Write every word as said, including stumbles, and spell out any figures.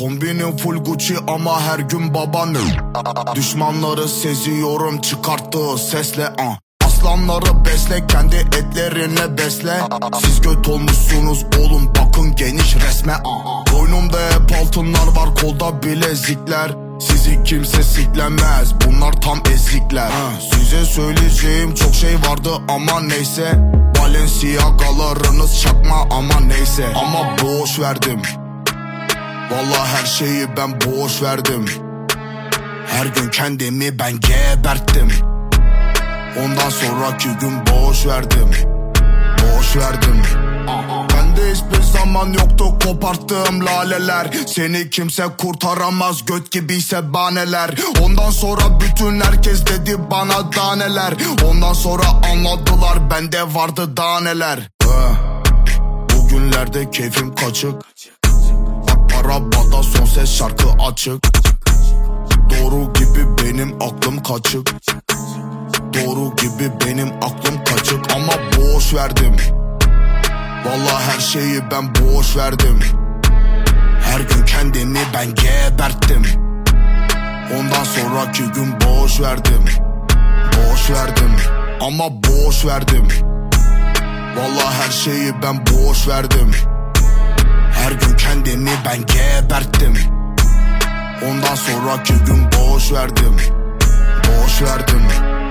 Kombinim full Gucci ama her gün babanım. Düşmanları seziyorum çıkarttığı sesle uh. Aslanları besle, kendi etlerine besle. Siz göt olmuşsunuz oğlum, bakın geniş resme uh. Boynumda hep altınlar var, kolda bilezikler. Sizi kimse siklemez, bunlar tam ezikler uh. Size söyleyeceğim çok şey vardı ama neyse. Balenciagalarınız çakma ama neyse. Ama boş verdim, vallahi her şeyi ben boş verdim. Her gün kendimi ben geberttim. Ondan sonraki gün boş verdim, boş verdim. Bende hiçbir zaman yoktu koparttığım laleler. Seni kimse kurtaramaz, göt gibiyse baneler. Ondan sonra bütün herkes dedi bana daha neler. Ondan sonra anladılar bende vardı daha neler. Bugünlerde keyfim kaçık. Arabada son ses şarkı açık. Doğru gibi benim aklım kaçık. Doğru gibi benim aklım kaçık. Ama boş verdim, vallahi her şeyi ben boş verdim. Her gün kendimi ben geberttim. Ondan sonraki gün boş verdim, boş verdim. Ama boş verdim, vallahi her şeyi ben boş verdim. Her gün kendimi ben geberttim. Ondan sonraki gün boş verdim, boş verdim.